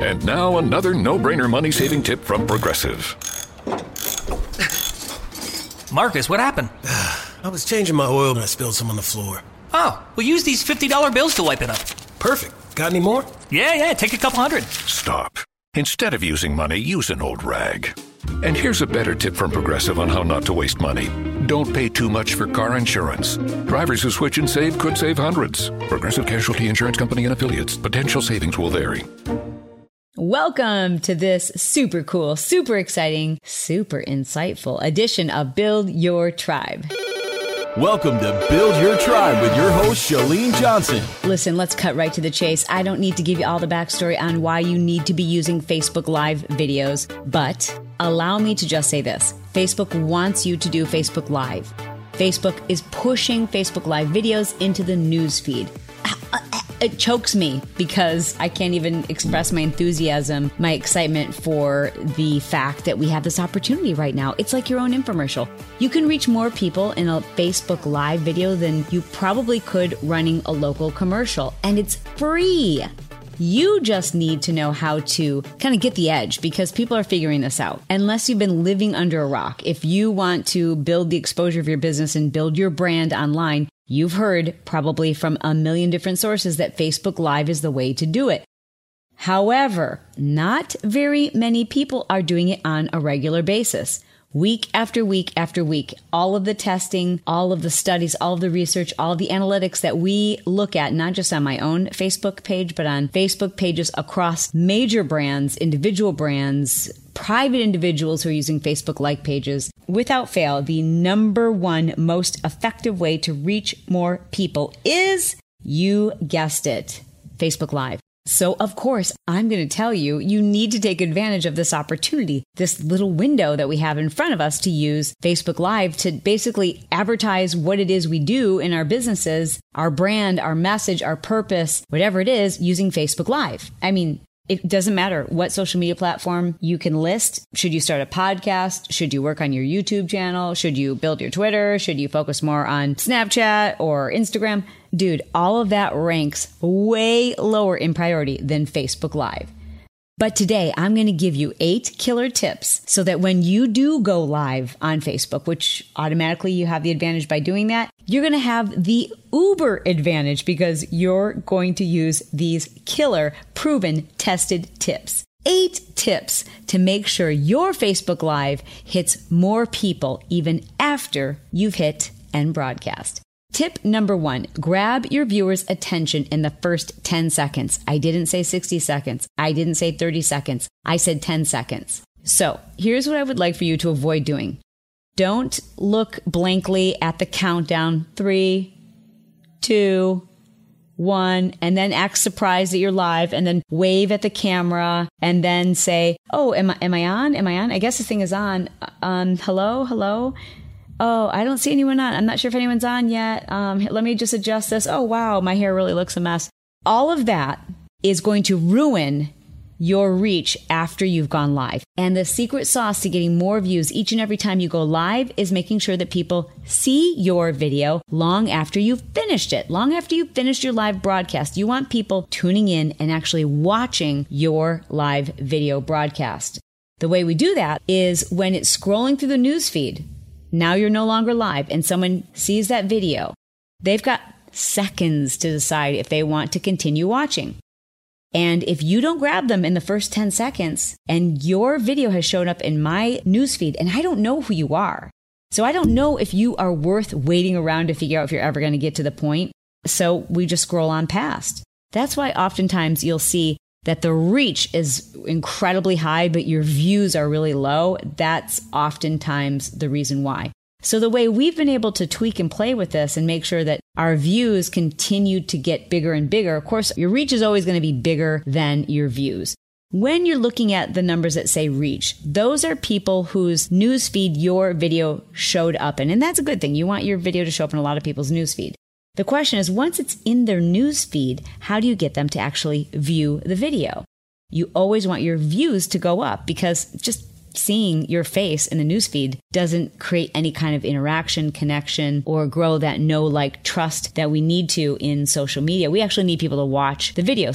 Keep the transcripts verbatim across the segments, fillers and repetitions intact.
And now another no-brainer money-saving tip from Progressive. Marcus, what happened? I was changing my oil and I spilled some on the floor. Oh, we'll use these fifty dollar bills to wipe it up. Perfect. Got any more? Yeah, yeah, take a couple hundred. Stop. Instead of using money, use an old rag. And here's a better tip from Progressive on how not to waste money. Don't pay too much for car insurance. Drivers who switch and save could save hundreds. Progressive Casualty Insurance Company and Affiliates. Potential savings will vary. Welcome to this super cool, super exciting, super insightful edition of Build Your Tribe. Welcome to Build Your Tribe with your host, Chalene Johnson. Listen, let's cut right to the chase. I don't need to give you all the backstory on why you need to be using Facebook Live videos, but allow me to just say this. Facebook wants you to do Facebook Live. Facebook is pushing Facebook Live videos into the news feed. It chokes me because I can't even express my enthusiasm, my excitement for the fact that we have this opportunity right now. It's like your own infomercial. You can reach more people in a Facebook Live video than you probably could running a local commercial, and it's free. You just need to know how to kind of get the edge because people are figuring this out. Unless you've been living under a rock, if you want to build the exposure of your business and build your brand online, you've heard probably from a million different sources that Facebook Live is the way to do it. However, not very many people are doing it on a regular basis. Week after week after week, all of the testing, all of the studies, all of the research, all of the analytics that we look at, not just on my own Facebook page, but on Facebook pages across major brands, individual brands, private individuals who are using Facebook-like pages, without fail, the number one most effective way to reach more people is, you guessed it, Facebook Live. So, of course, I'm going to tell you, you need to take advantage of this opportunity, this little window that we have in front of us to use Facebook Live to basically advertise what it is we do in our businesses, our brand, our message, our purpose, whatever it is, using Facebook Live. I mean, it doesn't matter what social media platform you can list. Should you start a podcast? Should you work on your YouTube channel? Should you build your Twitter? Should you focus more on Snapchat or Instagram? Dude, all of that ranks way lower in priority than Facebook Live. But today, I'm going to give you eight killer tips so that when you do go live on Facebook, which automatically you have the advantage by doing that, you're going to have the uber advantage because you're going to use these killer, proven, tested tips. Eight tips to make sure your Facebook Live hits more people even after you've hit end broadcast. Tip number one, grab your viewers' attention in the first ten seconds. I didn't say sixty seconds. I didn't say thirty seconds. I said ten seconds. So here's what I would like for you to avoid doing. Don't look blankly at the countdown. Three, two, one, and then act surprised that you're live and then wave at the camera and then say, oh, am I, am I on? Am I on? I guess this thing is on. Um, hello, hello. Oh, I don't see anyone on. I'm not sure if anyone's on yet. Um, let me just adjust this. Oh, wow, my hair really looks a mess. All of that is going to ruin your reach after you've gone live. And the secret sauce to getting more views each and every time you go live is making sure that people see your video long after you've finished it, long after you've finished your live broadcast. You want people tuning in and actually watching your live video broadcast. The way we do that is when it's scrolling through the news feed. Now you're no longer live and someone sees that video. They've got seconds to decide if they want to continue watching. And if you don't grab them in the first ten seconds and your video has shown up in my newsfeed and I don't know who you are, so I don't know if you are worth waiting around to figure out if you're ever going to get to the point. So we just scroll on past. That's why oftentimes you'll see that the reach is incredibly high, but your views are really low. That's oftentimes the reason why. So the way we've been able to tweak and play with this and make sure that our views continue to get bigger and bigger, of course, your reach is always going to be bigger than your views. When you're looking at the numbers that say reach, those are people whose newsfeed your video showed up in. And that's a good thing. You want your video to show up in a lot of people's newsfeed. The question is, once it's in their news feed, how do you get them to actually view the video? You always want your views to go up because just seeing your face in the news feed doesn't create any kind of interaction, connection, or grow that know, like, trust that we need to in social media. We actually need people to watch the video. So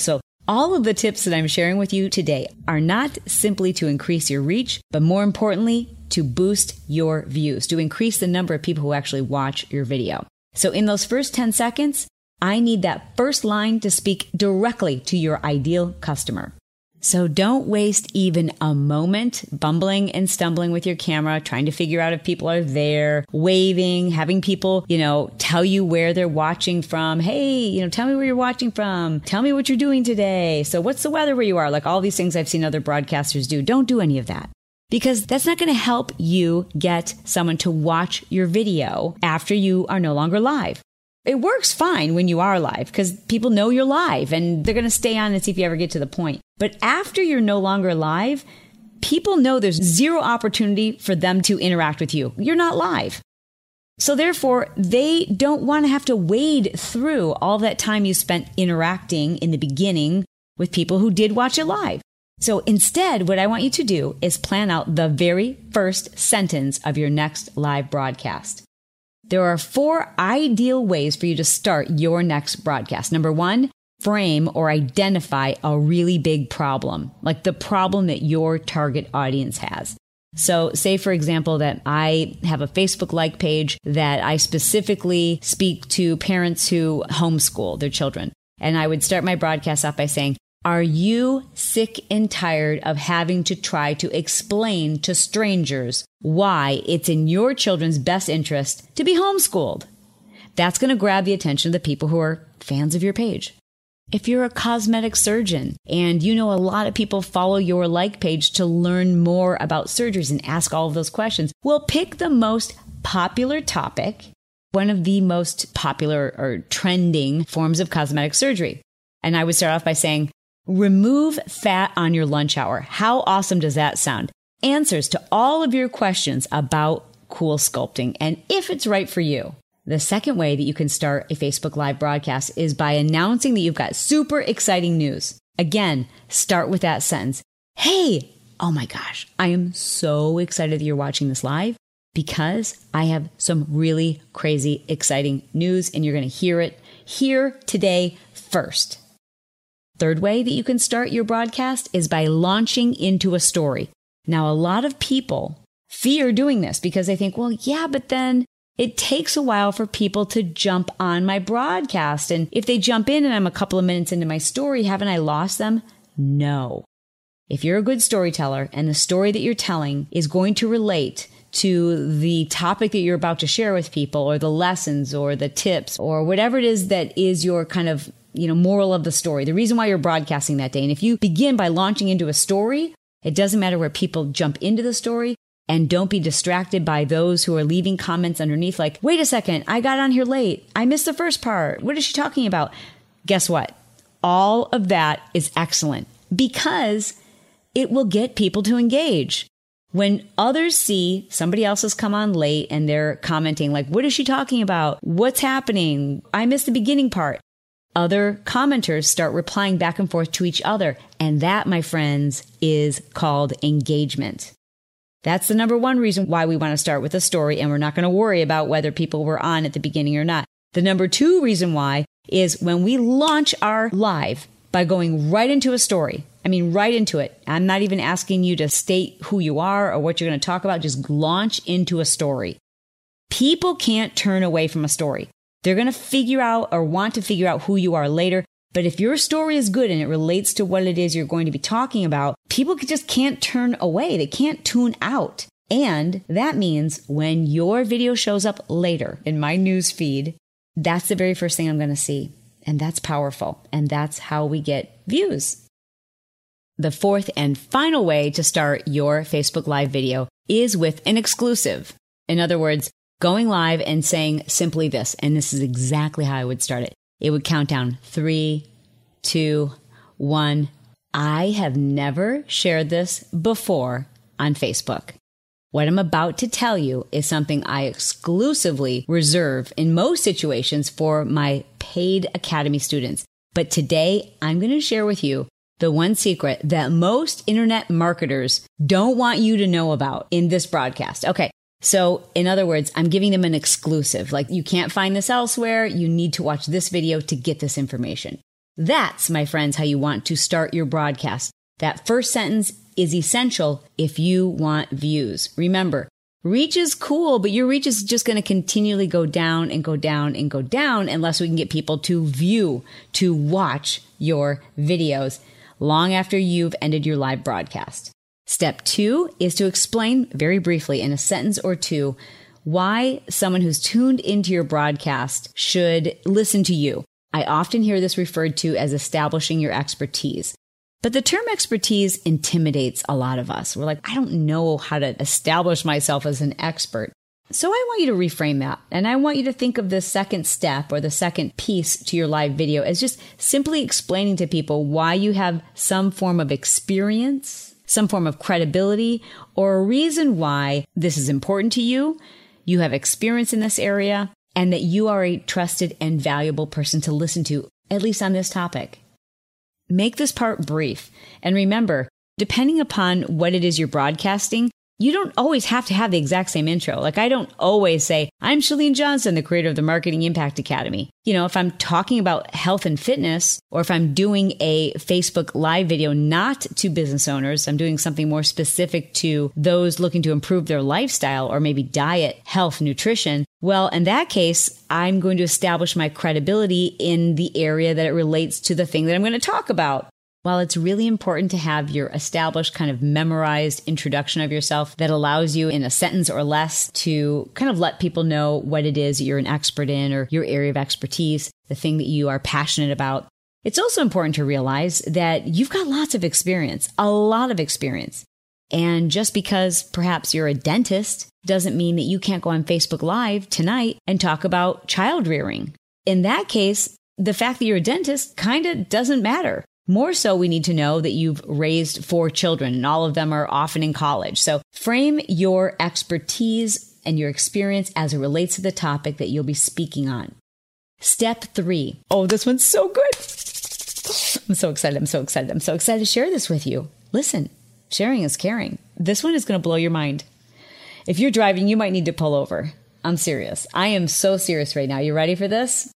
All of the tips that I'm sharing with you today are not simply to increase your reach, but more importantly, to boost your views, to increase the number of people who actually watch your video. So in those first ten seconds, I need that first line to speak directly to your ideal customer. So don't waste even a moment bumbling and stumbling with your camera, trying to figure out if people are there, waving, having people, you know, tell you where they're watching from. Hey, you know, tell me where you're watching from. Tell me what you're doing today. So what's the weather where you are? Like all these things I've seen other broadcasters do. Don't do any of that, because that's not going to help you get someone to watch your video after you are no longer live. It works fine when you are live because people know you're live and they're going to stay on and see if you ever get to the point. But after you're no longer live, people know there's zero opportunity for them to interact with you. You're not live. So therefore, they don't want to have to wade through all that time you spent interacting in the beginning with people who did watch it live. So instead, what I want you to do is plan out the very first sentence of your next live broadcast. There are four ideal ways for you to start your next broadcast. Number one, frame or identify a really big problem, like the problem that your target audience has. So say, for example, that I have a Facebook like page that I specifically speak to parents who homeschool their children. And I would start my broadcast off by saying, are you sick and tired of having to try to explain to strangers why it's in your children's best interest to be homeschooled? That's going to grab the attention of the people who are fans of your page. If you're a cosmetic surgeon and you know a lot of people follow your like page to learn more about surgeries and ask all of those questions, well, pick the most popular topic, one of the most popular or trending forms of cosmetic surgery. And I would start off by saying, remove fat on your lunch hour. How awesome does that sound? Answers to all of your questions about cool sculpting and if it's right for you. The second way that you can start a Facebook Live broadcast is by announcing that you've got super exciting news. Again, start with that sentence. Hey, oh my gosh, I am so excited that you're watching this live because I have some really crazy, exciting news and you're going to hear it here today first. Third way that you can start your broadcast is by launching into a story. Now, a lot of people fear doing this because they think, well, yeah, but then it takes a while for people to jump on my broadcast. And if they jump in and I'm a couple of minutes into my story, haven't I lost them? No. If you're a good storyteller and the story that you're telling is going to relate to the topic that you're about to share with people or the lessons or the tips or whatever it is that is your kind of, you know, moral of the story, the reason why you're broadcasting that day. And if you begin by launching into a story, it doesn't matter where people jump into the story. And don't be distracted by those who are leaving comments underneath like, wait a second, I got on here late. I missed the first part. What is she talking about? Guess what? All of that is excellent because it will get people to engage. When others see somebody else has come on late and they're commenting like, what is she talking about? What's happening? I missed the beginning part. Other commenters start replying back and forth to each other. And that, my friends, is called engagement. That's the number one reason why we want to start with a story, and we're not going to worry about whether people were on at the beginning or not. The number two reason why is when we launch our live by going right into a story. I mean, right into it. I'm not even asking you to state who you are or what you're going to talk about. Just launch into a story. People can't turn away from a story. They're going to figure out or want to figure out who you are later. But if your story is good and it relates to what it is you're going to be talking about, people just can't turn away. They can't tune out. And that means when your video shows up later in my news feed, that's the very first thing I'm going to see. And that's powerful. And that's how we get views. The fourth and final way to start your Facebook Live video is with an exclusive. In other words, going live and saying simply this, and this is exactly how I would start it. It would count down three, two, one. I have never shared this before on Facebook. What I'm about to tell you is something I exclusively reserve in most situations for my paid Academy students. But today, I'm going to share with you the one secret that most internet marketers don't want you to know about in this broadcast. Okay. So in other words, I'm giving them an exclusive. Like, you can't find this elsewhere. You need to watch this video to get this information. That's, my friends, how you want to start your broadcast. That first sentence is essential if you want views. Remember, reach is cool, but your reach is just going to continually go down and go down and go down unless we can get people to view, to watch your videos long after you've ended your live broadcast. Step two is to explain very briefly in a sentence or two why someone who's tuned into your broadcast should listen to you. I often hear this referred to as establishing your expertise. But the term expertise intimidates a lot of us. We're like, I don't know how to establish myself as an expert. So I want you to reframe that. And I want you to think of the second step or the second piece to your live video as just simply explaining to people why you have some form of experience, some form of credibility, or a reason why this is important to you. You have experience in this area, and that you are a trusted and valuable person to listen to, at least on this topic. Make this part brief. And remember, depending upon what it is you're broadcasting, you don't always have to have the exact same intro. Like I don't always say, I'm Chalene Johnson, the creator of the Marketing Impact Academy. You know, if I'm talking about health and fitness, or if I'm doing a Facebook live video, not to business owners, I'm doing something more specific to those looking to improve their lifestyle or maybe diet, health, nutrition. Well, in that case, I'm going to establish my credibility in the area that it relates to the thing that I'm going to talk about. While it's really important to have your established kind of memorized introduction of yourself that allows you in a sentence or less to kind of let people know what it is you're an expert in or your area of expertise, the thing that you are passionate about, it's also important to realize that you've got lots of experience, a lot of experience. And just because perhaps you're a dentist doesn't mean that you can't go on Facebook Live tonight and talk about child rearing. In that case, the fact that you're a dentist kind of doesn't matter. More so, we need to know that you've raised four children and all of them are often in college. So frame your expertise and your experience as it relates to the topic that you'll be speaking on. Step three. Oh, this one's so good. I'm so excited. I'm so excited. I'm so excited to share this with you. Listen, sharing is caring. This one is going to blow your mind. If you're driving, you might need to pull over. I'm serious. I am so serious right now. You ready for this?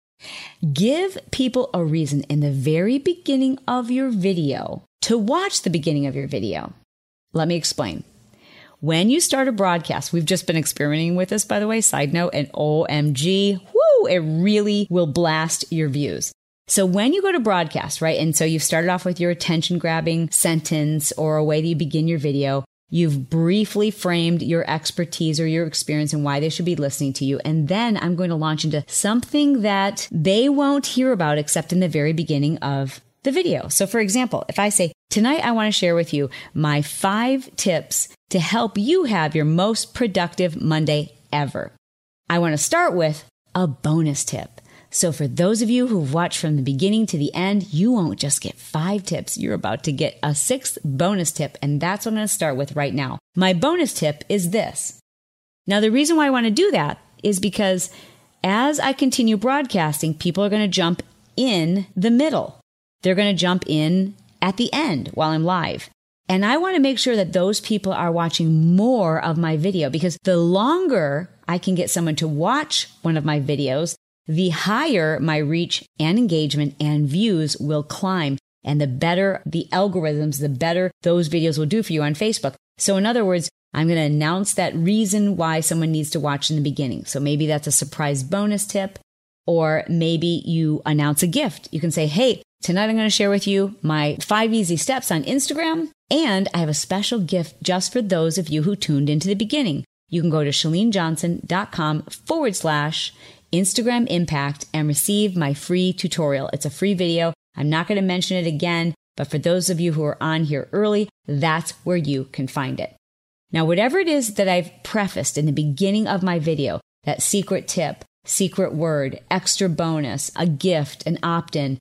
Give people a reason in the very beginning of your video to watch the beginning of your video. Let me explain. When you start a broadcast, we've just been experimenting with this, by the way, side note, and O M G, whoo, it really will blast your views. So when you go to broadcast, right, and so you've started off with your attention-grabbing sentence or a way that you begin your video, you've briefly framed your expertise or your experience and why they should be listening to you. And then I'm going to launch into something that they won't hear about except in the very beginning of the video. So for example, if I say, tonight I want to share with you my five tips to help you have your most productive Monday ever. I want to start with a bonus tip. So for those of you who've watched from the beginning to the end, you won't just get five tips. You're about to get a sixth bonus tip, and that's what I'm going to start with right now. My bonus tip is this. Now, the reason why I want to do that is because as I continue broadcasting, people are going to jump in the middle. They're going to jump in at the end while I'm live. And I want to make sure that those people are watching more of my video, because the longer I can get someone to watch one of my videos, the higher my reach and engagement and views will climb. And the better the algorithms, the better those videos will do for you on Facebook. So in other words, I'm going to announce that reason why someone needs to watch in the beginning. So maybe that's a surprise bonus tip, or maybe you announce a gift. You can say, hey, tonight I'm going to share with you my five easy steps on Instagram. And I have a special gift just for those of you who tuned into the beginning. You can go to chalenejohnson.com forward slash Instagram Impact and receive my free tutorial. It's a free video. I'm not going to mention it again, but for those of you who are on here early, that's where you can find it. Now, whatever it is that I've prefaced in the beginning of my video, that secret tip, secret word, extra bonus, a gift, an opt-in,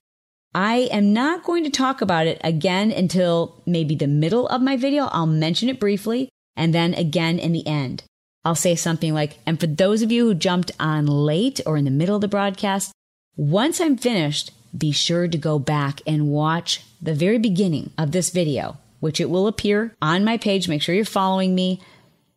I am not going to talk about it again until maybe the middle of my video. I'll mention it briefly and then again in the end. I'll say something like, and for those of you who jumped on late or in the middle of the broadcast, once I'm finished, be sure to go back and watch the very beginning of this video, which it will appear on my page. Make sure you're following me.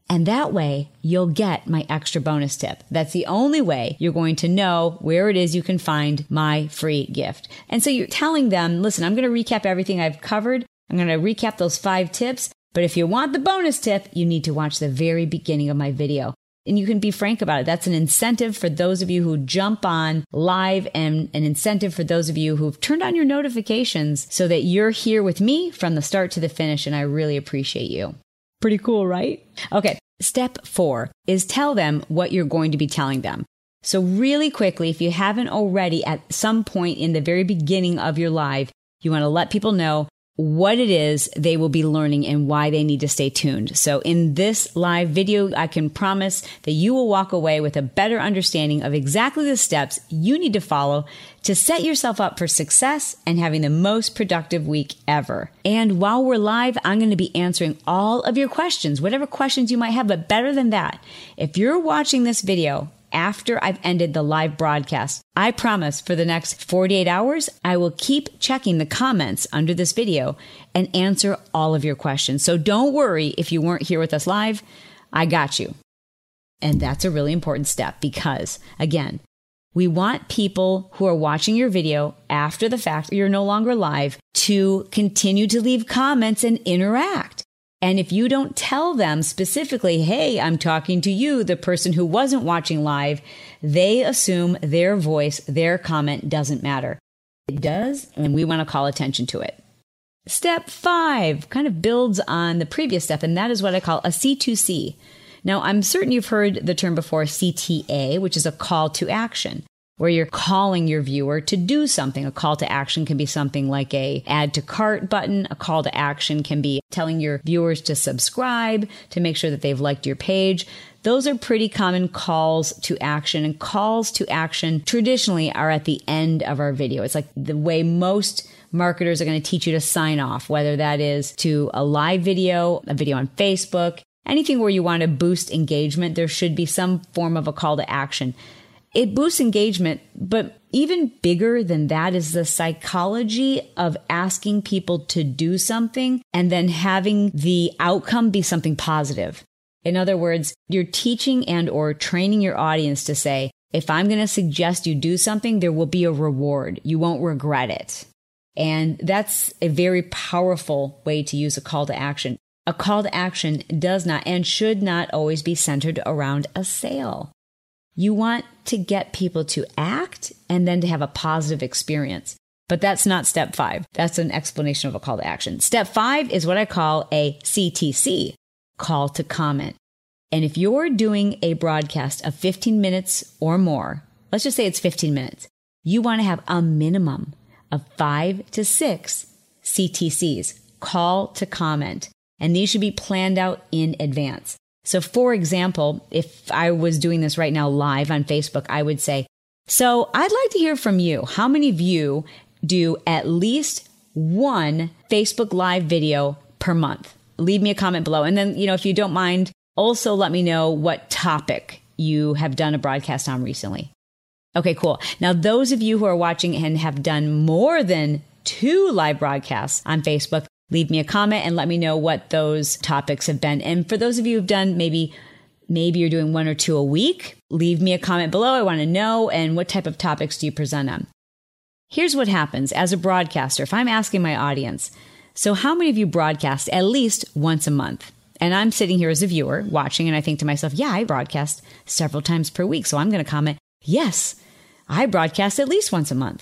And that way, you'll get my extra bonus tip. That's the only way you're going to know where it is you can find my free gift. And so you're telling them, listen, I'm going to recap everything I've covered. I'm going to recap those five tips. But if you want the bonus tip, you need to watch the very beginning of my video. And you can be frank about it. That's an incentive for those of you who jump on live and an incentive for those of you who've turned on your notifications so that you're here with me from the start to the finish. And I really appreciate you. Pretty cool, right? Okay. Step four is tell them what you're going to be telling them. So really quickly, if you haven't already at some point in the very beginning of your live, you want to let people know what it is they will be learning and why they need to stay tuned. So in this live video, I can promise that you will walk away with a better understanding of exactly the steps you need to follow to set yourself up for success and having the most productive week ever. And while we're live, I'm going to be answering all of your questions, whatever questions you might have, but better than that, if you're watching this video after I've ended the live broadcast, I promise for the next forty-eight hours, I will keep checking the comments under this video and answer all of your questions. So don't worry if you weren't here with us live, I got you. And that's a really important step because, again, we want people who are watching your video after the fact you're no longer live to continue to leave comments and interact. And if you don't tell them specifically, hey, I'm talking to you, the person who wasn't watching live, they assume their voice, their comment doesn't matter. It does, and we want to call attention to it. Step five kind of builds on the previous step, and that is what I call a C two C. Now, I'm certain you've heard the term before, C T A, which is a call to action, where you're calling your viewer to do something. A call to action can be something like a add to cart button. A call to action can be telling your viewers to subscribe, to make sure that they've liked your page. Those are pretty common calls to action, and calls to action traditionally are at the end of our video. It's like the way most marketers are going to teach you to sign off, whether that is to a live video, a video on Facebook, anything where you want to boost engagement, there should be some form of a call to action. It boosts engagement, but even bigger than that is the psychology of asking people to do something and then having the outcome be something positive. In other words, you're teaching and or training your audience to say, if I'm going to suggest you do something, there will be a reward. You won't regret it. And that's a very powerful way to use a call to action. A call to action does not and should not always be centered around a sale. You want to get people to act and then to have a positive experience. But that's not step five. That's an explanation of a call to action. Step five is what I call a C T C, call to comment. And if you're doing a broadcast of fifteen minutes or more, let's just say it's fifteen minutes, you want to have a minimum of five to six C T Cs, call to comment. And these should be planned out in advance. So for example, if I was doing this right now live on Facebook, I would say, so I'd like to hear from you. How many of you do at least one Facebook Live video per month? Leave me a comment below. And then, you know, if you don't mind, also let me know what topic you have done a broadcast on recently. Okay, cool. Now, those of you who are watching and have done more than two live broadcasts on Facebook, leave me a comment and let me know what those topics have been. And for those of you who've done maybe, maybe you're doing one or two a week, leave me a comment below. I want to know. And what type of topics do you present on? Here's what happens as a broadcaster. If I'm asking my audience, so how many of you broadcast at least once a month? And I'm sitting here as a viewer watching and I think to myself, yeah, I broadcast several times per week. So I'm going to comment, yes, I broadcast at least once a month.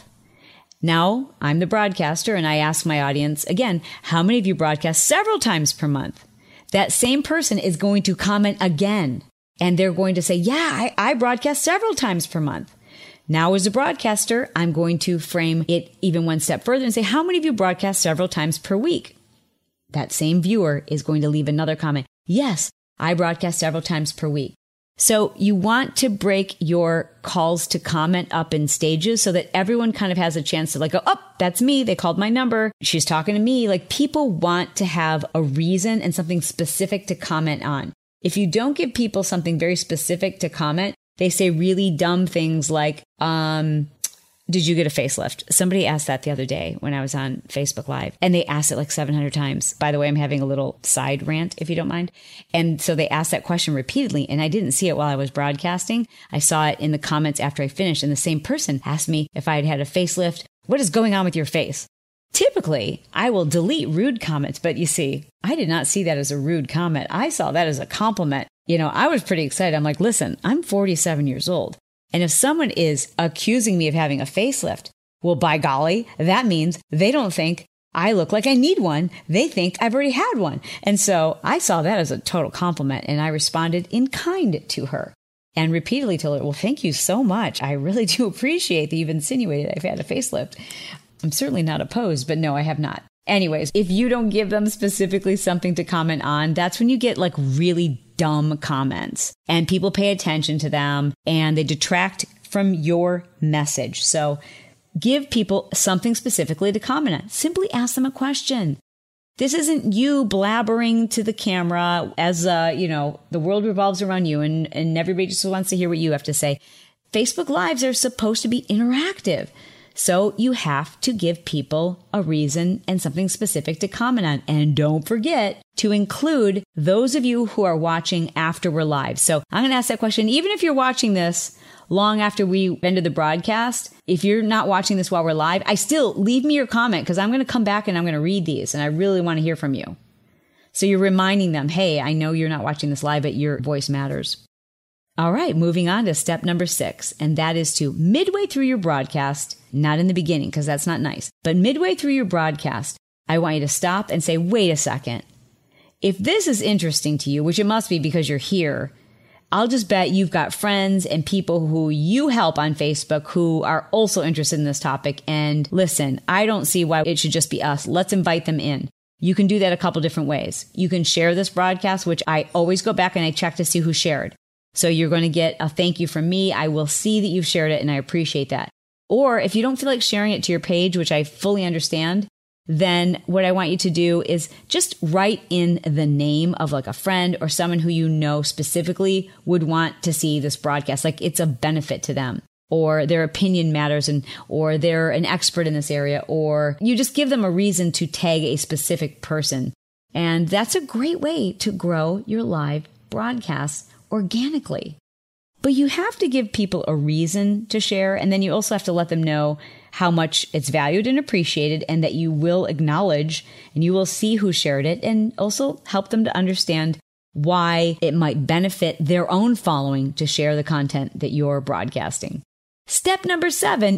Now, I'm the broadcaster and I ask my audience again, how many of you broadcast several times per month? That same person is going to comment again and they're going to say, yeah, I, I broadcast several times per month. Now, as a broadcaster, I'm going to frame it even one step further and say, how many of you broadcast several times per week? That same viewer is going to leave another comment. Yes, I broadcast several times per week. So you want to break your calls to comment up in stages so that everyone kind of has a chance to like go, oh, that's me. They called my number. She's talking to me. Like people want to have a reason and something specific to comment on. If you don't give people something very specific to comment, they say really dumb things like, um, did you get a facelift? Somebody asked that the other day when I was on Facebook Live, and they asked it like seven hundred times. By the way, I'm having a little side rant, if you don't mind. And so they asked that question repeatedly, and I didn't see it while I was broadcasting. I saw it in the comments after I finished, and the same person asked me if I had had a facelift. What is going on with your face? Typically, I will delete rude comments, but you see, I did not see that as a rude comment. I saw that as a compliment. You know, I was pretty excited. I'm like, listen, I'm forty-seven years old. And if someone is accusing me of having a facelift, well, by golly, that means they don't think I look like I need one. They think I've already had one. And so I saw that as a total compliment, and I responded in kind to her and repeatedly told her, well, thank you so much. I really do appreciate that you've insinuated I've had a facelift. I'm certainly not opposed, but no, I have not. Anyways, if you don't give them specifically something to comment on, that's when you get like really dumb comments and people pay attention to them and they detract from your message. So give people something specifically to comment on. Simply ask them a question. This isn't you blabbering to the camera as, uh, you know, the world revolves around you and, and everybody just wants to hear what you have to say. Facebook Lives are supposed to be interactive. So you have to give people a reason and something specific to comment on. And don't forget to include those of you who are watching after we're live. So I'm going to ask that question. Even if you're watching this long after we ended the broadcast, if you're not watching this while we're live, I still leave me your comment because I'm going to come back and I'm going to read these. And I really want to hear from you. So you're reminding them, hey, I know you're not watching this live, but your voice matters. All right, moving on to step number six, and that is to midway through your broadcast, not in the beginning because that's not nice, but midway through your broadcast, I want you to stop and say, wait a second. If this is interesting to you, which it must be because you're here, I'll just bet you've got friends and people who you help on Facebook who are also interested in this topic. And listen, I don't see why it should just be us. Let's invite them in. You can do that a couple different ways. You can share this broadcast, which I always go back and I check to see who shared. So you're going to get a thank you from me. I will see that you've shared it and I appreciate that. Or if you don't feel like sharing it to your page, which I fully understand, then what I want you to do is just write in the name of like a friend or someone who you know specifically would want to see this broadcast. Like it's a benefit to them, or their opinion matters, and or they're an expert in this area, or you just give them a reason to tag a specific person. And that's a great way to grow your live broadcast organically. But you have to give people a reason to share, and then you also have to let them know how much it's valued and appreciated, and that you will acknowledge and you will see who shared it, and also help them to understand why it might benefit their own following to share the content that you're broadcasting. Step number seven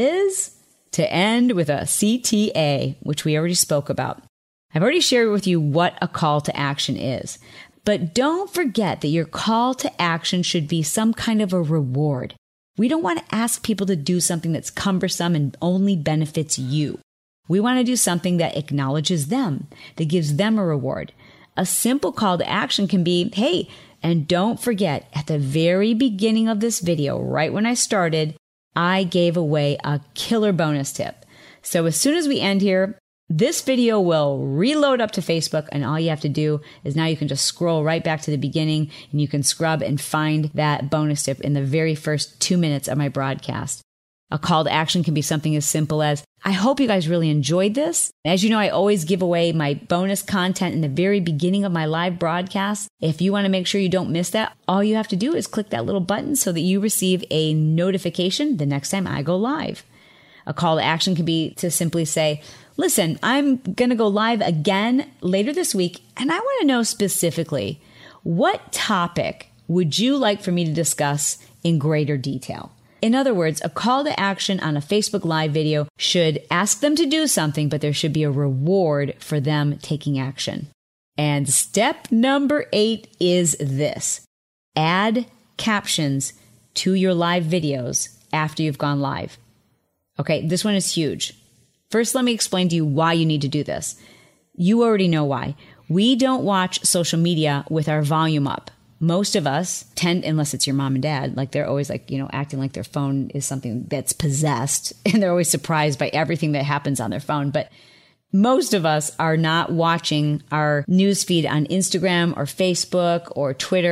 is to end with a C T A, which we already spoke about. I've already shared with you what a call to action is. But don't forget that your call to action should be some kind of a reward. We don't want to ask people to do something that's cumbersome and only benefits you. We want to do something that acknowledges them, that gives them a reward. A simple call to action can be, hey, and don't forget, at the very beginning of this video, right when I started, I gave away a killer bonus tip. So as soon as we end here, this video will reload up to Facebook, and all you have to do is now you can just scroll right back to the beginning and you can scrub and find that bonus tip in the very first two minutes of my broadcast. A call to action can be something as simple as, I hope you guys really enjoyed this. As you know, I always give away my bonus content in the very beginning of my live broadcast. If you want to make sure you don't miss that, all you have to do is click that little button so that you receive a notification the next time I go live. A call to action can be to simply say, listen, I'm going to go live again later this week, and I want to know specifically, what topic would you like for me to discuss in greater detail? In other words, a call to action on a Facebook Live video should ask them to do something, but there should be a reward for them taking action. And step number eight is this: add captions to your live videos after you've gone live. Okay, this one is huge. First, let me explain to you why you need to do this. You already know why. We don't watch social media with our volume up. Most of us tend, unless it's your mom and dad, like they're always like, you know, acting like their phone is something that's possessed, and they're always surprised by everything that happens on their phone. But most of us are not watching our newsfeed on Instagram or Facebook or Twitter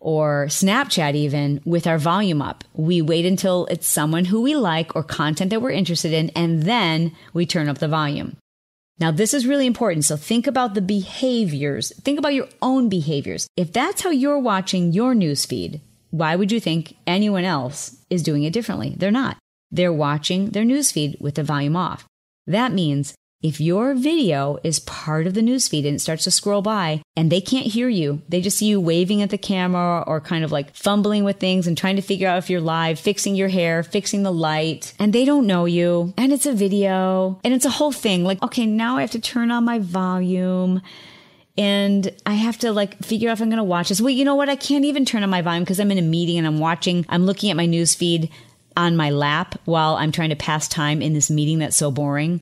or Snapchat even, with our volume up. We wait until it's someone who we like or content that we're interested in, and then we turn up the volume. Now, this is really important. So think about the behaviors. Think about your own behaviors. If that's how you're watching your newsfeed, why would you think anyone else is doing it differently? They're not. They're watching their newsfeed with the volume off. That means if your video is part of the newsfeed and it starts to scroll by and they can't hear you, they just see you waving at the camera or kind of like fumbling with things and trying to figure out if you're live, fixing your hair, fixing the light, and they don't know you, and it's a video, and it's a whole thing. Like, okay, now I have to turn on my volume and I have to like figure out if I'm going to watch this. Well, you know what? I can't even turn on my volume because I'm in a meeting and I'm watching, I'm looking at my newsfeed on my lap while I'm trying to pass time in this meeting that's so boring.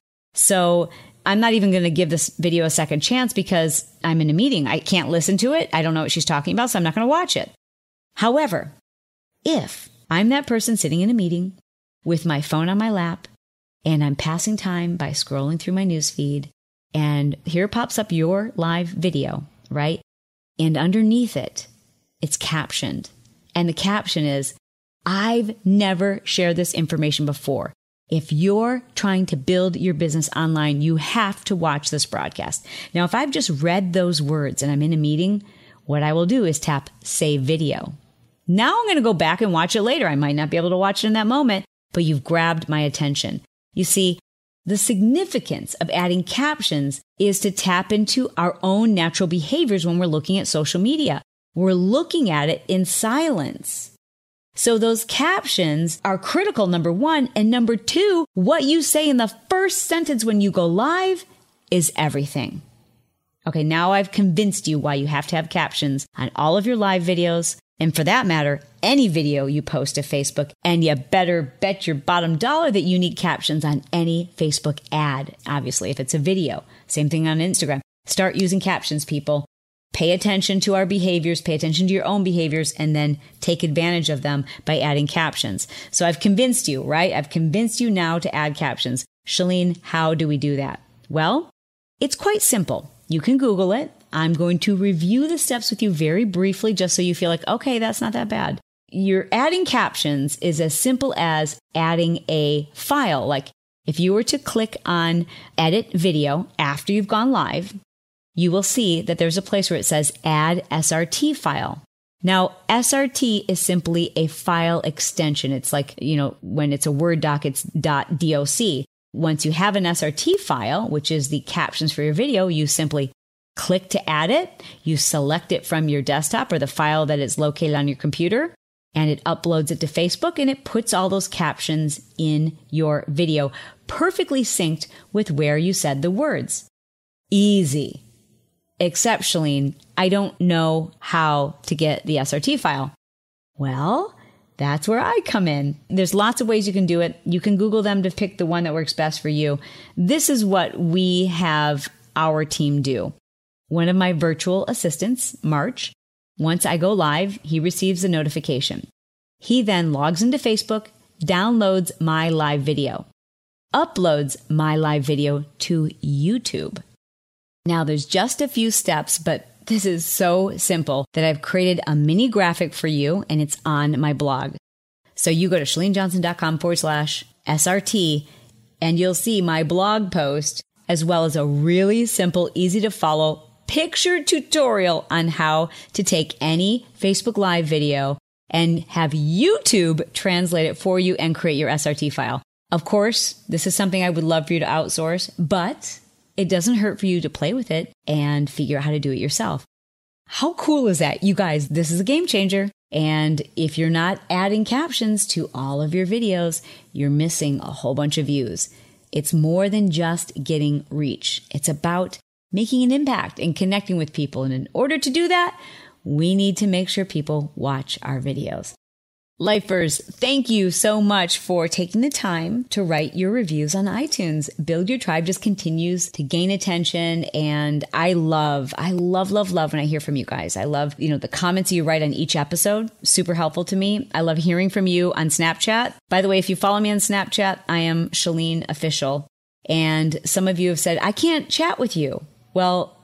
So I'm not even going to give this video a second chance because I'm in a meeting. I can't listen to it. I don't know what she's talking about, so I'm not going to watch it. However, if I'm that person sitting in a meeting with my phone on my lap and I'm passing time by scrolling through my newsfeed, and here pops up your live video, right? And underneath it, it's captioned. And the caption is, I've never shared this information before. If you're trying to build your business online, you have to watch this broadcast. Now, if I've just read those words and I'm in a meeting, what I will do is tap Save Video. Now I'm going to go back and watch it later. I might not be able to watch it in that moment, but you've grabbed my attention. You see, the significance of adding captions is to tap into our own natural behaviors when we're looking at social media. We're looking at it in silence. So those captions are critical, number one. And number two, what you say in the first sentence when you go live is everything. Okay, now I've convinced you why you have to have captions on all of your live videos. And for that matter, any video you post to Facebook. And you better bet your bottom dollar that you need captions on any Facebook ad, obviously, if it's a video. Same thing on Instagram. Start using captions, people. Pay attention to our behaviors, pay attention to your own behaviors, and then take advantage of them by adding captions. So I've convinced you, right? I've convinced you now to add captions. Chalene, how do we do that? Well, it's quite simple. You can Google it. I'm going to review the steps with you very briefly just so you feel like, okay, that's not that bad. Your adding captions is as simple as adding a file. Like if you were to click on Edit Video after you've gone live, you will see that there's a place where it says Add S R T File. Now, S R T is simply a file extension. It's like, you know, when it's a Word doc, it's .doc. Once you have an S R T file, which is the captions for your video, you simply click to add it. You select it from your desktop or the file that is located on your computer, and it uploads it to Facebook, and it puts all those captions in your video, perfectly synced with where you said the words. Easy. Except, Chalene, I don't know how to get the S R T file. Well, that's where I come in. There's lots of ways you can do it. You can Google them to pick the one that works best for you. This is what we have our team do. One of my virtual assistants, March, once I go live, he receives a notification. He then logs into Facebook, downloads my live video, uploads my live video to YouTube. Now, there's just a few steps, but this is so simple that I've created a mini graphic for you, and it's on my blog. So you go to chalenejohnson.com forward slash SRT, and you'll see my blog post, as well as a really simple, easy to follow picture tutorial on how to take any Facebook Live video and have YouTube translate it for you and create your S R T file. Of course, this is something I would love for you to outsource, but it doesn't hurt for you to play with it and figure out how to do it yourself. How cool is that? You guys, this is a game changer. And if you're not adding captions to all of your videos, you're missing a whole bunch of views. It's more than just getting reach. It's about making an impact and connecting with people. And in order to do that, we need to make sure people watch our videos. Lifers, thank you so much for taking the time to write your reviews on iTunes. Build Your Tribe just continues to gain attention. And I love, I love, love, love when I hear from you guys. I love, you know, the comments you write on each episode. Super helpful to me. I love hearing from you on Snapchat. By the way, if you follow me on Snapchat, I am Chalene Official. And some of you have said, I can't chat with you. Well,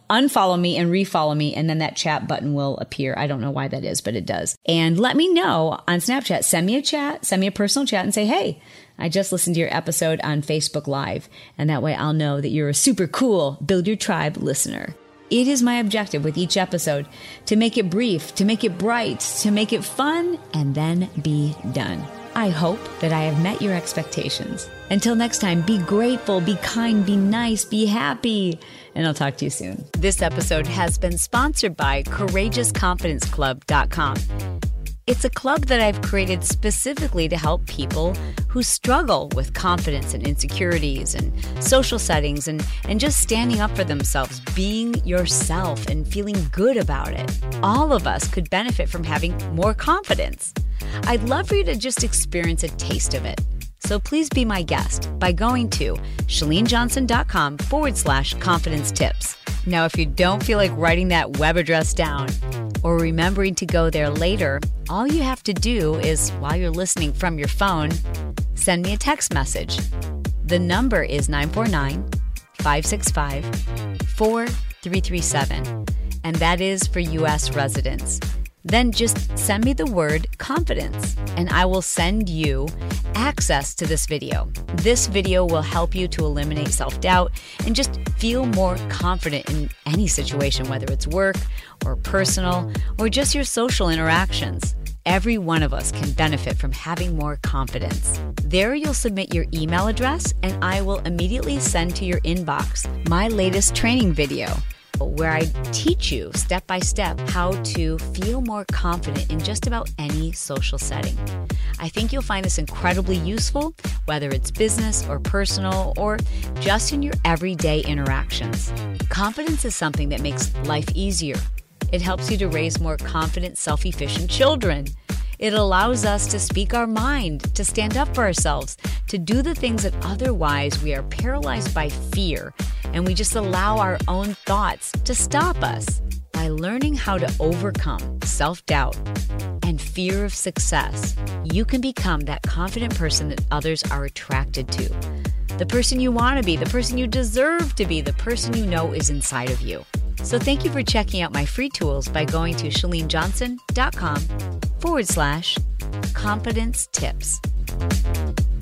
unfollow me and refollow me, and then that chat button will appear. I don't know why that is, but it does. And let me know on Snapchat. Send me a chat, send me a personal chat and say, hey, I just listened to your episode on Facebook Live. And that way I'll know that you're a super cool Build Your Tribe listener. It is my objective with each episode to make it brief, to make it bright, to make it fun, and then be done. I hope that I have met your expectations. Until next time, be grateful, be kind, be nice, be happy, and I'll talk to you soon. This episode has been sponsored by Courageous Confidence Club dot com. It's a club that I've created specifically to help people who struggle with confidence and insecurities and social settings and, and just standing up for themselves, being yourself and feeling good about it. All of us could benefit from having more confidence. I'd love for you to just experience a taste of it. So please be my guest by going to ChaleneJohnson.com forward slash confidence tips. Now, if you don't feel like writing that web address down or remembering to go there later, all you have to do is, while you're listening from your phone, send me a text message. The number is nine four nine, five six five, four three three seven, and that is for U S residents. Then just send me the word confidence, and I will send you access to this video. This video will help you to eliminate self-doubt and just feel more confident in any situation, whether it's work or personal or just your social interactions. Every one of us can benefit from having more confidence. There you'll submit your email address, and I will immediately send to your inbox my latest training video, where I teach you step by step how to feel more confident in just about any social setting. I think you'll find this incredibly useful, whether it's business or personal or just in your everyday interactions. Confidence is something that makes life easier. It helps you to raise more confident, self-efficient children. It allows us to speak our mind, to stand up for ourselves, to do the things that otherwise we are paralyzed by fear, and we just allow our own thoughts to stop us. By learning how to overcome self-doubt and fear of success, you can become that confident person that others are attracted to. The person you want to be, the person you deserve to be, the person you know is inside of you. So thank you for checking out my free tools by going to ChaleneJohnson.com forward slash confidence tips.